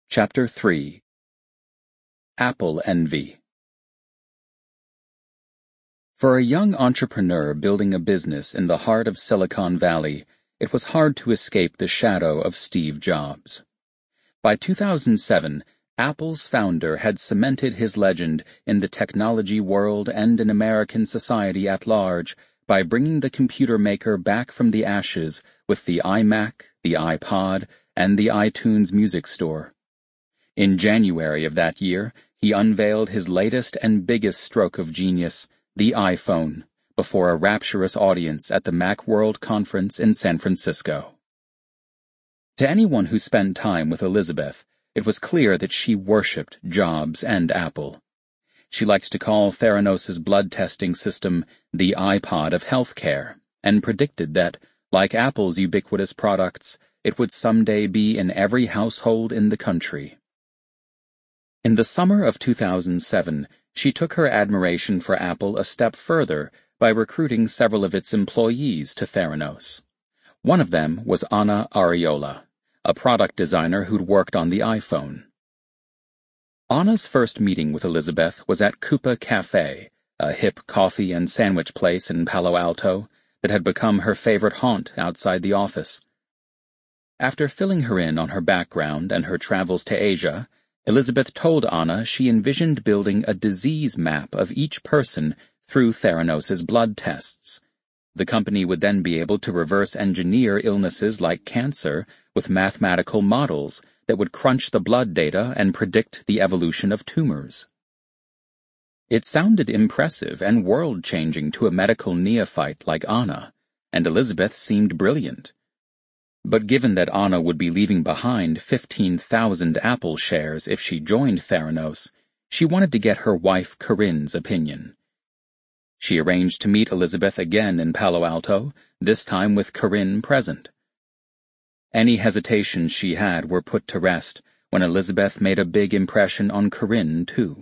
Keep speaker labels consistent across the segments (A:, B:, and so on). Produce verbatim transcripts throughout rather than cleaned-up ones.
A: Chapter three. Apple Envy. For a young entrepreneur building a business in the heart of Silicon Valley, it was hard to escape the shadow of Steve Jobs. By two thousand seven, Apple's founder had cemented his legend in the technology world and in American society at large by bringing the computer maker back from the ashes with the iMac, the iPod, and the iTunes music store. In January of that year, he unveiled his latest and biggest stroke of genius, the iPhone, before a rapturous audience at the Macworld Conference in San Francisco. To anyone who spent time with Elizabeth, it was clear that she worshipped Jobs and Apple. She liked to call Theranos' blood testing system the iPod of healthcare, and predicted that, like Apple's ubiquitous products, it would someday be in every household in the country. In the summer of two thousand seven, she took her admiration for Apple a step further by recruiting several of its employees to Theranos. One of them was Anna Ariola, a product designer who'd worked on the iPhone. Anna's first meeting with Elizabeth was at Coupa Cafe, a hip coffee and sandwich place in Palo Alto that had become her favorite haunt outside the office. After filling her in on her background and her travels to Asia, Elizabeth told Anna she envisioned building a disease map of each person through Theranos' blood tests. The company would then be able to reverse engineer illnesses like cancer with mathematical models that would crunch the blood data and predict the evolution of tumors. It sounded impressive and world-changing to a medical neophyte like Anna, and Elizabeth seemed brilliant. But given that Anna would be leaving behind fifteen thousand Apple shares if she joined Theranos, she wanted to get her wife Corinne's opinion. She arranged to meet Elizabeth again in Palo Alto, this time with Corinne present. Any hesitations she had were put to rest when Elizabeth made a big impression on Corinne, too.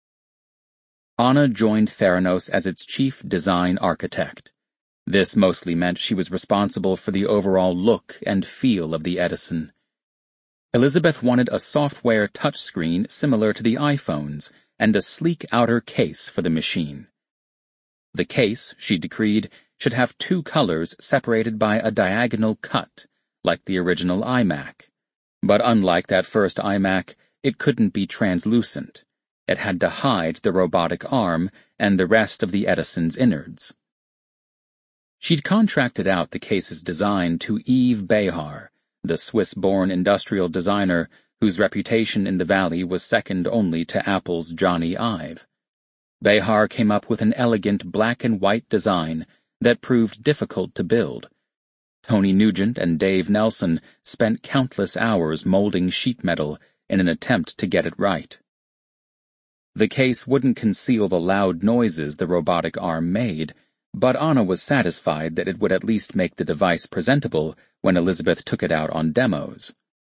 A: Anna joined Theranos as its chief design architect. This mostly meant she was responsible for the overall look and feel of the Edison. Elizabeth wanted a software touchscreen similar to the iPhones and a sleek outer case for the machine. The case, she decreed, should have two colors separated by a diagonal cut, like the original iMac. But unlike that first iMac, it couldn't be translucent. It had to hide the robotic arm and the rest of the Edison's innards. She'd contracted out the case's design to Yves Behar, the Swiss-born industrial designer whose reputation in the Valley was second only to Apple's Johnny Ive. Behar came up with an elegant black and white design that proved difficult to build. Tony Nugent and Dave Nelson spent countless hours molding sheet metal in an attempt to get it right. The case wouldn't conceal the loud noises the robotic arm made, but Anna was satisfied that it would at least make the device presentable when Elizabeth took it out on demos.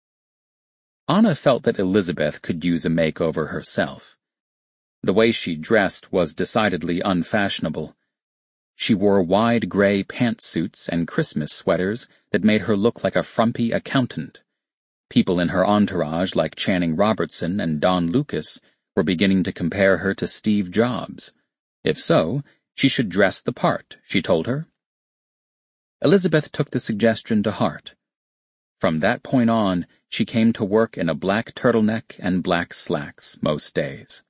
A: Anna felt that Elizabeth could use a makeover herself. The way she dressed was decidedly unfashionable. She wore wide gray pantsuits and Christmas sweaters that made her look like a frumpy accountant. People in her entourage like Channing Robertson and Don Lucas were beginning to compare her to Steve Jobs. If so, she should dress the part, she told her. Elizabeth took the suggestion to heart. From that point on, she came to work in a black turtleneck and black slacks most days.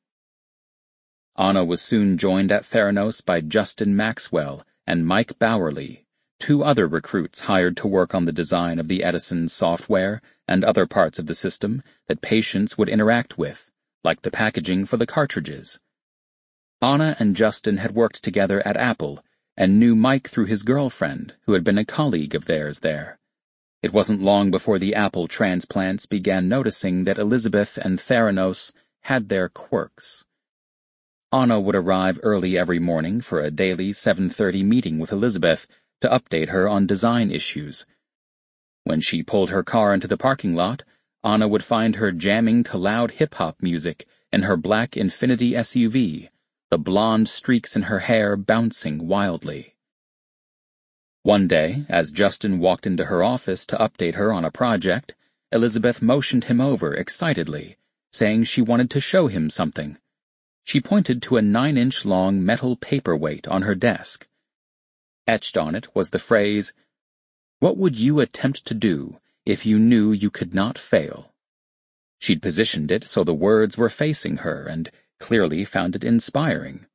A: Anna was soon joined at Theranos by Justin Maxwell and Mike Bowerly, two other recruits hired to work on the design of the Edison software and other parts of the system that patients would interact with, like the packaging for the cartridges. Anna and Justin had worked together at Apple and knew Mike through his girlfriend, who had been a colleague of theirs there. It wasn't long before the Apple transplants began noticing that Elizabeth and Theranos had their quirks. Anna would arrive early every morning for a daily seven thirty meeting with Elizabeth to update her on design issues. When she pulled her car into the parking lot, Anna would find her jamming to loud hip-hop music in her black Infiniti S U V, the blonde streaks in her hair bouncing wildly. One day, as Justin walked into her office to update her on a project, Elizabeth motioned him over excitedly, saying she wanted to show him something. She pointed to a nine-inch-long metal paperweight on her desk. Etched on it was the phrase, "What would you attempt to do if you knew you could not fail?" She'd positioned it so the words were facing her and clearly found it inspiring.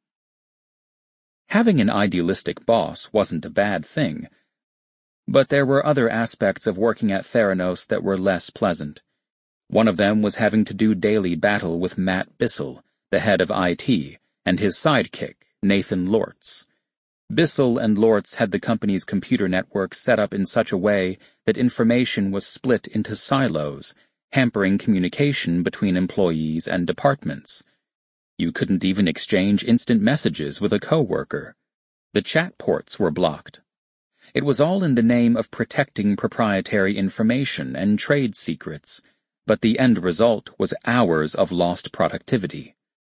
A: Having an idealistic boss wasn't a bad thing, but there were other aspects of working at Theranos that were less pleasant. One of them was having to do daily battle with Matt Bissell, the head of I T, and his sidekick, Nathan Lortz. Bissell and Lortz had the company's computer network set up in such a way that information was split into silos, hampering communication between employees and departments. You couldn't even exchange instant messages with a coworker. The chat ports were blocked. It was all in the name of protecting proprietary information and trade secrets, but the end result was hours of lost productivity.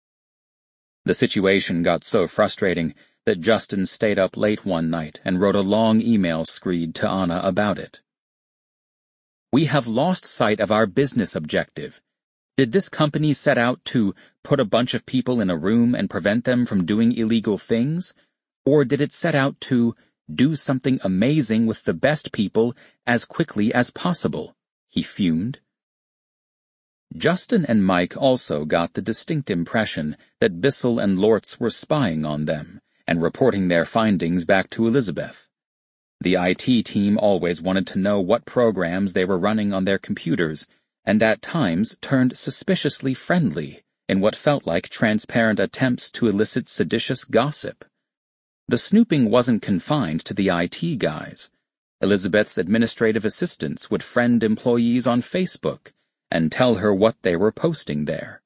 A: The situation got so frustrating that Justin stayed up late one night and wrote a long email screed to Anna about it. "We have lost sight of our business objective. Did this company set out to put a bunch of people in a room and prevent them from doing illegal things? Or did it set out to do something amazing with the best people as quickly as possible?" he fumed. Justin and Mike also got the distinct impression that Bissell and Lortz were spying on them and reporting their findings back to Elizabeth. The I T team always wanted to know what programs they were running on their computers, and at times turned suspiciously friendly in what felt like transparent attempts to elicit seditious gossip. The snooping wasn't confined to the I T guys. Elizabeth's administrative assistants would friend employees on Facebook and tell her what they were posting there.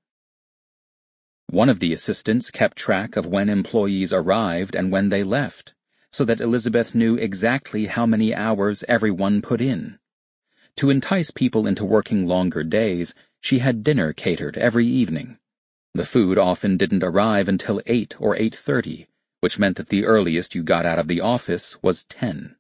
A: One of the assistants kept track of when employees arrived and when they left, so that Elizabeth knew exactly how many hours everyone put in. To entice people into working longer days, she had dinner catered every evening. The food often didn't arrive until eight or eight thirty, which meant that the earliest you got out of the office was ten.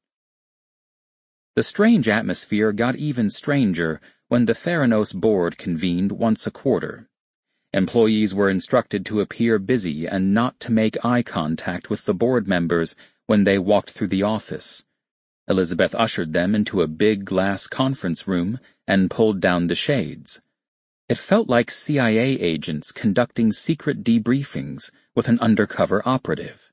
A: The strange atmosphere got even stranger when the Theranos board convened once a quarter. Employees were instructed to appear busy and not to make eye contact with the board members when they walked through the office. Elizabeth ushered them into a big glass conference room and pulled down the shades. It felt like C I A agents conducting secret debriefings with an undercover operative.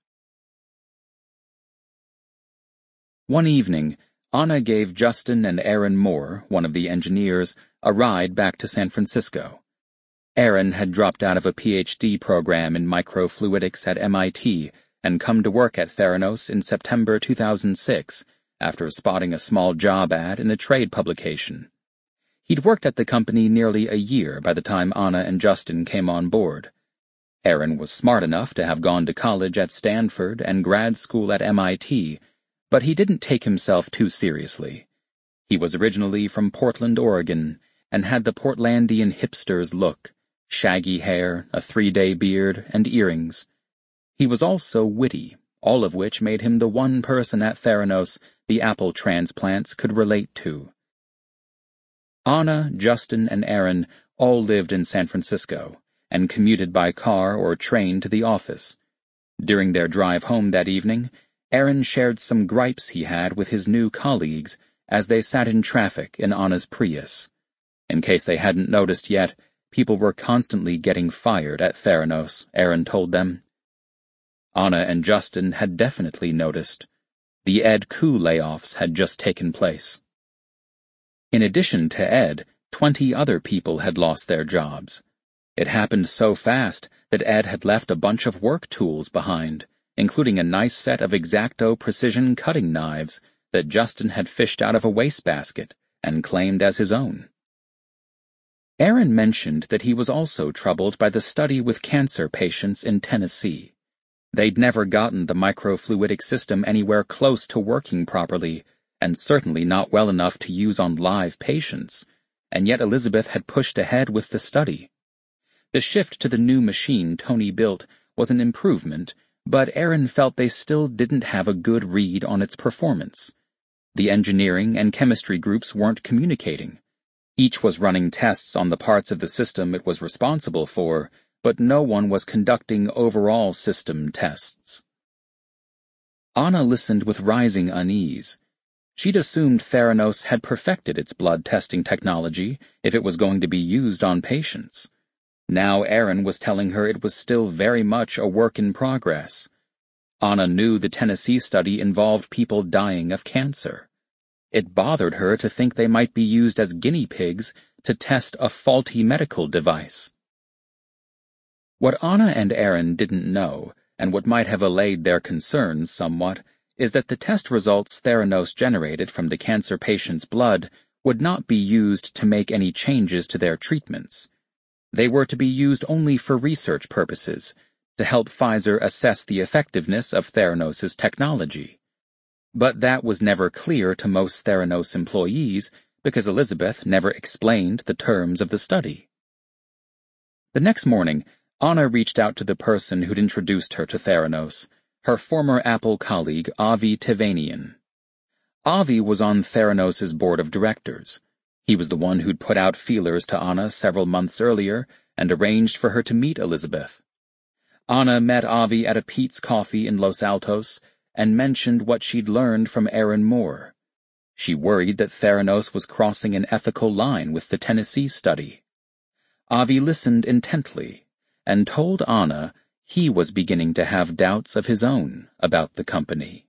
A: One evening, Anna gave Justin and Aaron Moore, one of the engineers, a ride back to San Francisco. Aaron had dropped out of a P H D program in microfluidics at M I T and come to work at Theranos in September two thousand six, after spotting a small job ad in a trade publication. He'd worked at the company nearly a year by the time Anna and Justin came on board. Aaron was smart enough to have gone to college at Stanford and grad school at M I T, but he didn't take himself too seriously. He was originally from Portland, Oregon, and had the Portlandian hipster's look, shaggy hair, a three-day beard, and earrings. He was also witty, all of which made him the one person at Theranos the Apple transplants could relate to. Anna, Justin, and Aaron all lived in San Francisco and commuted by car or train to the office. During their drive home that evening, Aaron shared some gripes he had with his new colleagues as they sat in traffic in Anna's Prius. In case they hadn't noticed yet, people were constantly getting fired at Theranos, Aaron told them. Anna and Justin had definitely noticed. The Ed coup layoffs had just taken place. In addition to Ed, twenty other people had lost their jobs. It happened so fast that Ed had left a bunch of work tools behind, including a nice set of X-Acto precision cutting knives that Justin had fished out of a wastebasket and claimed as his own. Aaron mentioned that he was also troubled by the study with cancer patients in Tennessee. They'd never gotten the microfluidic system anywhere close to working properly, and certainly not well enough to use on live patients, and yet Elizabeth had pushed ahead with the study. The shift to the new machine Tony built was an improvement, but Aaron felt they still didn't have a good read on its performance. The engineering and chemistry groups weren't communicating. Each was running tests on the parts of the system it was responsible for, but no one was conducting overall system tests. Anna listened with rising unease. She'd assumed Theranos had perfected its blood testing technology if it was going to be used on patients. Now Aaron was telling her it was still very much a work in progress. Anna knew the Tennessee study involved people dying of cancer. It bothered her to think they might be used as guinea pigs to test a faulty medical device. What Anna and Aaron didn't know, and what might have allayed their concerns somewhat, is that the test results Theranos generated from the cancer patient's blood would not be used to make any changes to their treatments. They were to be used only for research purposes, to help Pfizer assess the effectiveness of Theranos' technology. But that was never clear to most Theranos employees because Elizabeth never explained the terms of the study. The next morning, Anna reached out to the person who'd introduced her to Theranos, her former Apple colleague Avi Tevanian. Avi was on Theranos' board of directors. He was the one who'd put out feelers to Anna several months earlier and arranged for her to meet Elizabeth. Anna met Avi at a Pete's Coffee in Los Altos and mentioned what she'd learned from Aaron Moore. She worried that Theranos was crossing an ethical line with the Tennessee study. Avi listened intently and told Anna he was beginning to have doubts of his own about the company.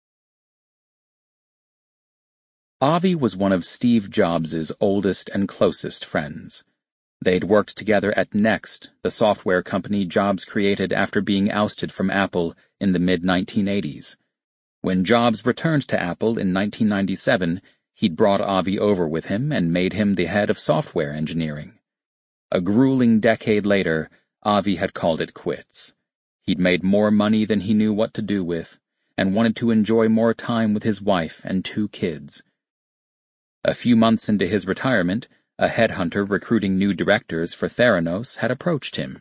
A: Avi was one of Steve Jobs' oldest and closest friends. They'd worked together at Next, the software company Jobs created after being ousted from Apple in the mid nineteen eighties. When Jobs returned to Apple in nineteen ninety-seven, he'd brought Avi over with him and made him the head of software engineering. A grueling decade later, Avi had called it quits. He'd made more money than he knew what to do with, and wanted to enjoy more time with his wife and two kids. A few months into his retirement, a headhunter recruiting new directors for Theranos had approached him.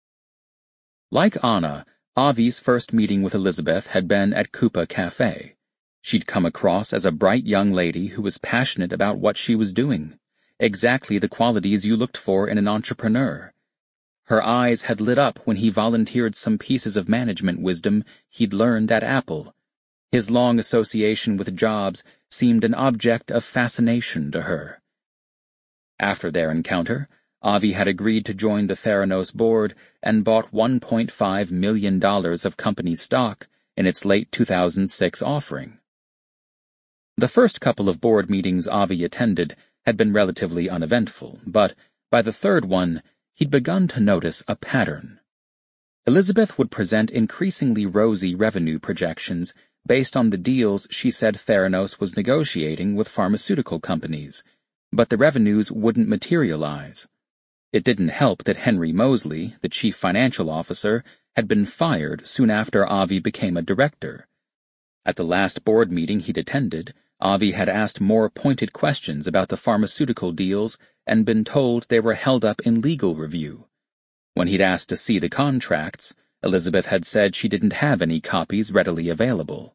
A: Like Anna, Avi's first meeting with Elizabeth had been at Coupa Cafe. She'd come across as a bright young lady who was passionate about what she was doing, exactly the qualities you looked for in an entrepreneur. Her eyes had lit up when he volunteered some pieces of management wisdom he'd learned at Apple. His long association with Jobs seemed an object of fascination to her. After their encounter, Avi had agreed to join the Theranos board and bought one point five million dollars of company stock in its late two thousand six offering. The first couple of board meetings Avi attended had been relatively uneventful, but by the third one, he'd begun to notice a pattern. Elizabeth would present increasingly rosy revenue projections based on the deals she said Theranos was negotiating with pharmaceutical companies, but the revenues wouldn't materialize. It didn't help that Henry Mosley, the chief financial officer, had been fired soon after Avi became a director. At the last board meeting he'd attended, Avi had asked more pointed questions about the pharmaceutical deals and been told they were held up in legal review. When he'd asked to see the contracts, Elizabeth had said she didn't have any copies readily available.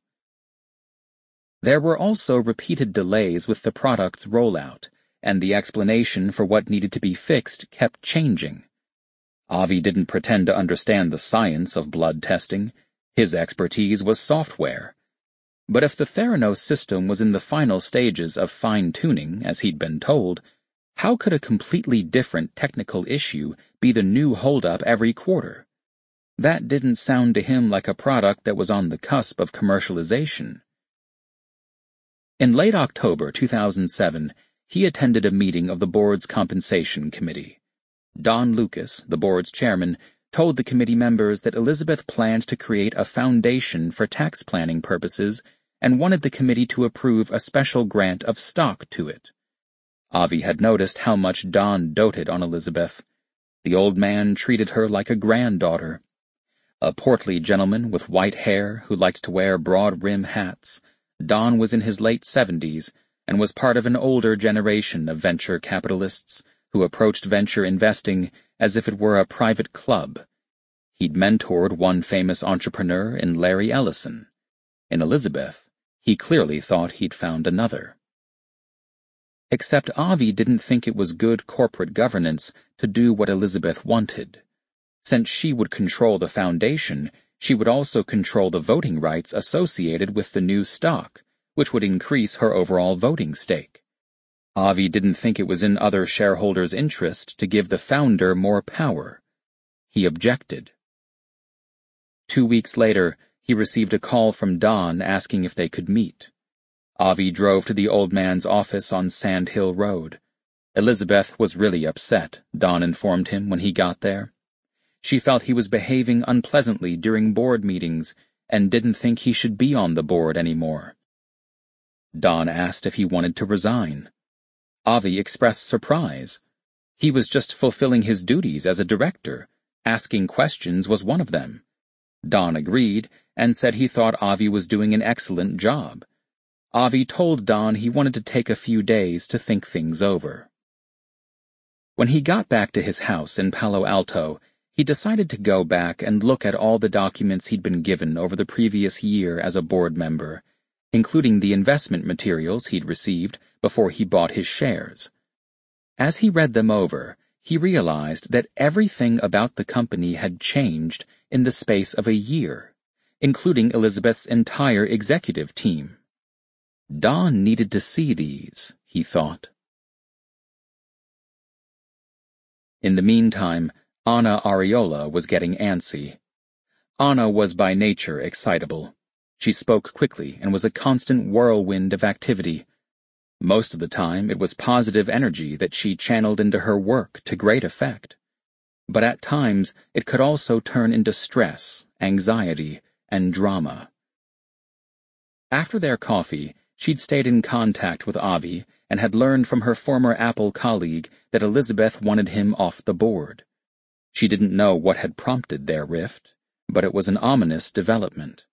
A: There were also repeated delays with the product's rollout, and the explanation for what needed to be fixed kept changing. Avi didn't pretend to understand the science of blood testing. His expertise was software. But if the Theranos system was in the final stages of fine-tuning, as he'd been told, how could a completely different technical issue be the new holdup every quarter? That didn't sound to him like a product that was on the cusp of commercialization. In late October two thousand seven, he attended a meeting of the board's compensation committee. Don Lucas, the board's chairman, told the committee members that Elizabeth planned to create a foundation for tax planning purposes and wanted the committee to approve a special grant of stock to it. Avi had noticed how much Don doted on Elizabeth. The old man treated her like a granddaughter. A portly gentleman with white hair who liked to wear broad-brim hats, Don was in his late seventies and was part of an older generation of venture capitalists who approached venture investing as if it were a private club. He'd mentored one famous entrepreneur in Larry Ellison. In Elizabeth, he clearly thought he'd found another. Except Avi didn't think it was good corporate governance to do what Elizabeth wanted. Since she would control the foundation, she would also control the voting rights associated with the new stock, which would increase her overall voting stake. Avi didn't think it was in other shareholders' interest to give the founder more power. He objected. Two weeks later, he received a call from Don asking if they could meet. Avi drove to the old man's office on Sand Hill Road. Elizabeth was really upset, Don informed him when he got there. She felt he was behaving unpleasantly during board meetings and didn't think he should be on the board anymore. Don asked if he wanted to resign. Avi expressed surprise. He was just fulfilling his duties as a director. Asking questions was one of them. Don agreed and said he thought Avi was doing an excellent job. Avi told Don he wanted to take a few days to think things over. When he got back to his house in Palo Alto, he decided to go back and look at all the documents he'd been given over the previous year as a board member, including the investment materials he'd received before he bought his shares. As he read them over, he realized that everything about the company had changed in the space of a year, including Elizabeth's entire executive team. Don needed to see these, he thought. In the meantime, Anna Ariola was getting antsy. Anna was by nature excitable. She spoke quickly and was a constant whirlwind of activity. Most of the time, it was positive energy that she channeled into her work to great effect. But at times, it could also turn into stress, anxiety, and drama. After their coffee, she'd stayed in contact with Avi and had learned from her former Apple colleague that Elizabeth wanted him off the board. She didn't know what had prompted their rift, but it was an ominous development.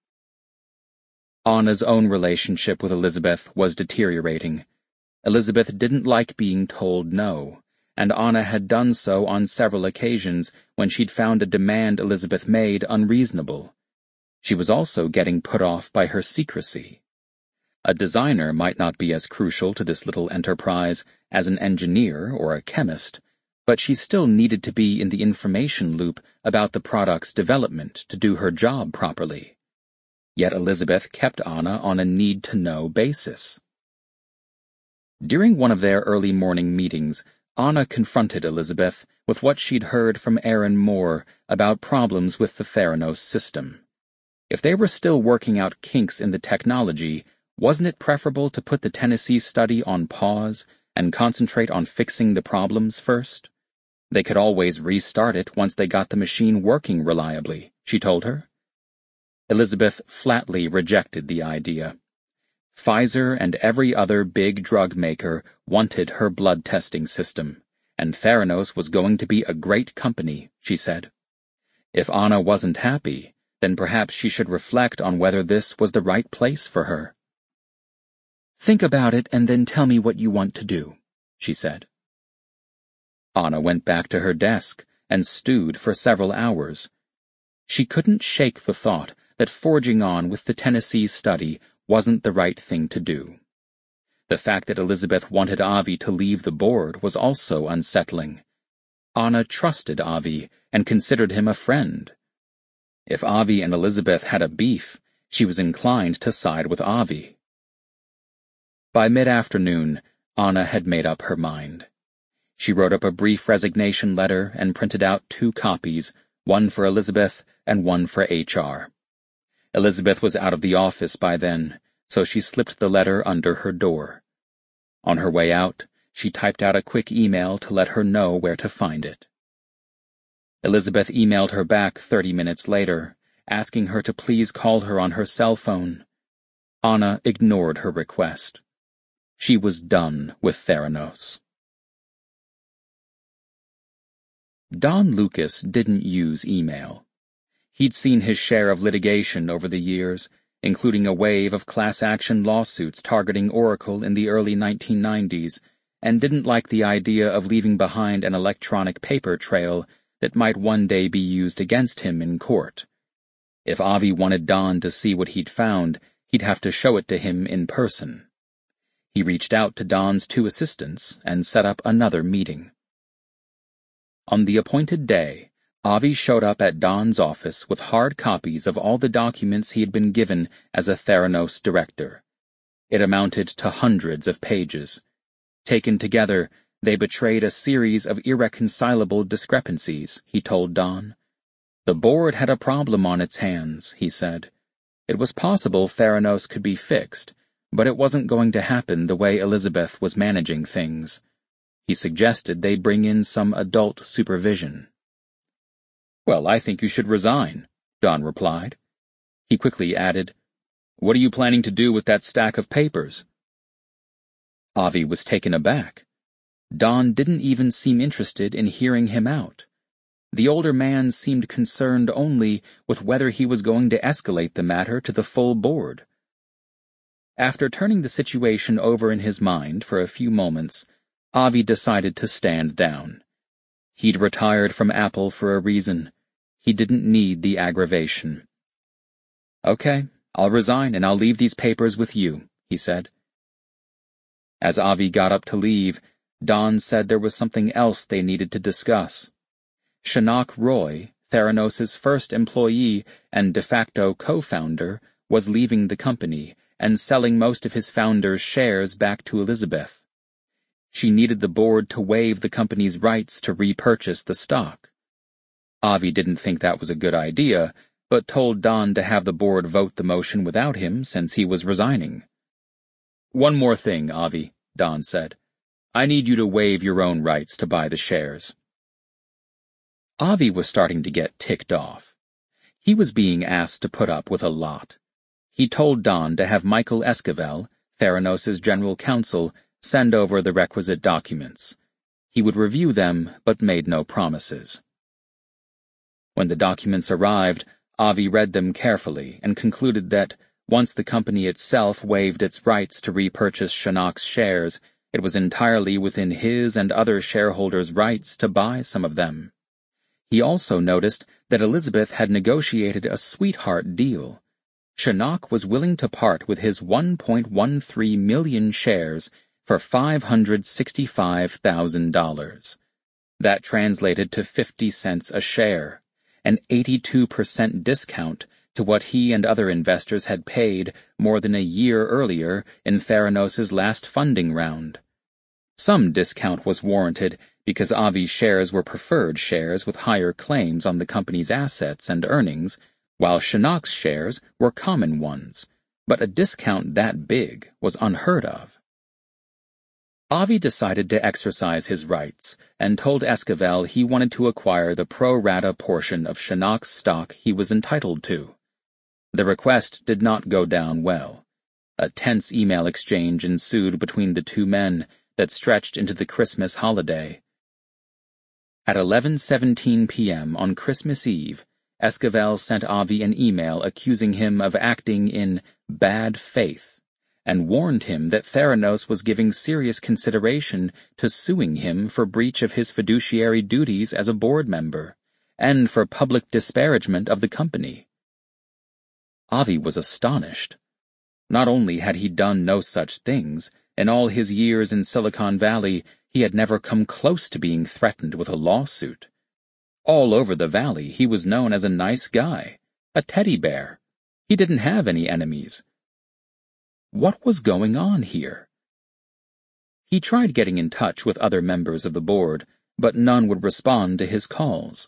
A: Anna's own relationship with Elizabeth was deteriorating. Elizabeth didn't like being told no, and Anna had done so on several occasions when she'd found a demand Elizabeth made unreasonable. She was also getting put off by her secrecy. A designer might not be as crucial to this little enterprise as an engineer or a chemist, but she still needed to be in the information loop about the product's development to do her job properly. Yet Elizabeth kept Anna on a need-to-know basis. During one of their early morning meetings, Anna confronted Elizabeth with what she'd heard from Aaron Moore about problems with the Theranos system. If they were still working out kinks in the technology, wasn't it preferable to put the Tennessee study on pause and concentrate on fixing the problems first? They could always restart it once they got the machine working reliably, she told her. Elizabeth flatly rejected the idea. Pfizer and every other big drug maker wanted her blood testing system, and Theranos was going to be a great company, she said. If Anna wasn't happy, then perhaps she should reflect on whether this was the right place for her. Think about it and then tell me what you want to do, she said. Anna went back to her desk and stewed for several hours. She couldn't shake the thought that forging on with the Tennessee study wasn't the right thing to do. The fact that Elizabeth wanted Avi to leave the board was also unsettling. Anna trusted Avi and considered him a friend. If Avi and Elizabeth had a beef, she was inclined to side with Avi. By mid-afternoon, Anna had made up her mind. She wrote up a brief resignation letter and printed out two copies, one for Elizabeth and one for H R. Elizabeth was out of the office by then, so she slipped the letter under her door. On her way out, she typed out a quick email to let her know where to find it. Elizabeth emailed her back thirty minutes later, asking her to please call her on her cell phone. Anna ignored her request. She was done with Theranos. Don Lucas didn't use email. He'd seen his share of litigation over the years, including a wave of class-action lawsuits targeting Oracle in the early nineteen nineties, and didn't like the idea of leaving behind an electronic paper trail that might one day be used against him in court. If Avi wanted Don to see what he'd found, he'd have to show it to him in person. He reached out to Don's two assistants and set up another meeting. On the appointed day, Avi showed up at Don's office with hard copies of all the documents he had been given as a Theranos director. It amounted to hundreds of pages. Taken together, they betrayed a series of irreconcilable discrepancies, he told Don. The board had a problem on its hands, he said. It was possible Theranos could be fixed, but it wasn't going to happen the way Elizabeth was managing things. He suggested they bring in some adult supervision. Well, I think you should resign, Don replied. He quickly added, What are you planning to do with that stack of papers? Avi was taken aback. Don didn't even seem interested in hearing him out. The older man seemed concerned only with whether he was going to escalate the matter to the full board. After turning the situation over in his mind for a few moments, Avi decided to stand down. He'd retired from Apple for a reason. He didn't need the aggravation. Okay, I'll resign and I'll leave these papers with you, he said. As Avi got up to leave, Don said there was something else they needed to discuss. Shanak Roy, Theranos' first employee and de facto co-founder, was leaving the company and selling most of his founder's shares back to Elizabeth. She needed the board to waive the company's rights to repurchase the stock. Avi didn't think that was a good idea, but told Don to have the board vote the motion without him since he was resigning. One more thing, Avi, Don said. I need you to waive your own rights to buy the shares. Avi was starting to get ticked off. He was being asked to put up with a lot. He told Don to have Michael Esquivel, Theranos' general counsel, send over the requisite documents. He would review them, but made no promises. When the documents arrived, Avi read them carefully and concluded that, once the company itself waived its rights to repurchase Shanak's shares, it was entirely within his and other shareholders' rights to buy some of them. He also noticed that Elizabeth had negotiated a sweetheart deal. Shanak was willing to part with his one point one three million shares for five hundred sixty-five thousand dollars. That translated to fifty cents a share, an eighty-two percent discount to what he and other investors had paid more than a year earlier in Theranos' last funding round. Some discount was warranted because Avi's shares were preferred shares with higher claims on the company's assets and earnings, while Shanak's shares were common ones, but a discount that big was unheard of. Avi decided to exercise his rights and told Esquivel he wanted to acquire the pro rata portion of Shanak's stock he was entitled to. The request did not go down well. A tense email exchange ensued between the two men that stretched into the Christmas holiday. At eleven seventeen p m on Christmas Eve, Esquivel sent Avi an email accusing him of acting in bad faith and warned him that Theranos was giving serious consideration to suing him for breach of his fiduciary duties as a board member and for public disparagement of the company. Avi was astonished. Not only had he done no such things, in all his years in Silicon Valley, he had never come close to being threatened with a lawsuit. All over the valley, he was known as a nice guy, a teddy bear. He didn't have any enemies. What was going on here? He tried getting in touch with other members of the board, but none would respond to his calls.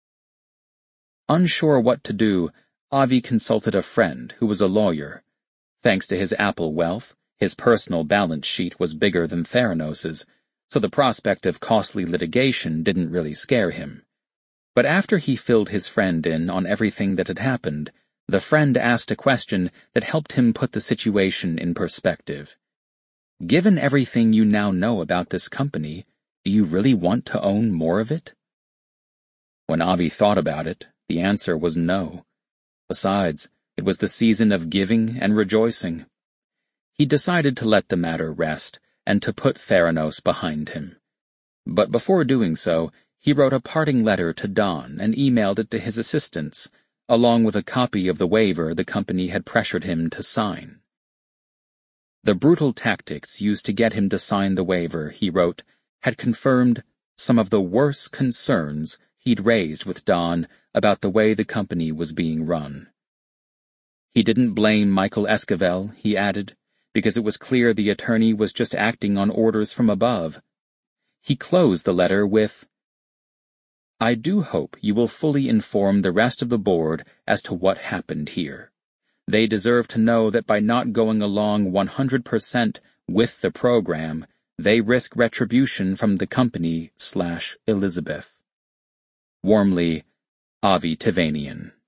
A: Unsure what to do, Avi consulted a friend who was a lawyer. Thanks to his Apple wealth, his personal balance sheet was bigger than Theranos's, so the prospect of costly litigation didn't really scare him. But after he filled his friend in on everything that had happened, the friend asked a question that helped him put the situation in perspective. Given everything you now know about this company, do you really want to own more of it? When Avi thought about it, the answer was no. Besides, it was the season of giving and rejoicing. He decided to let the matter rest and to put Theranos behind him. But before doing so, he wrote a parting letter to Don and emailed it to his assistants, along with a copy of the waiver the company had pressured him to sign. The brutal tactics used to get him to sign the waiver, he wrote, had confirmed some of the worst concerns he'd raised with Don about the way the company was being run. He didn't blame Michael Esquivel, he added, because it was clear the attorney was just acting on orders from above. He closed the letter with, "I do hope you will fully inform the rest of the board as to what happened here. They deserve to know that by not going along one hundred percent with the program, they risk retribution from the company slash Elizabeth. Warmly, Avi Tevanian."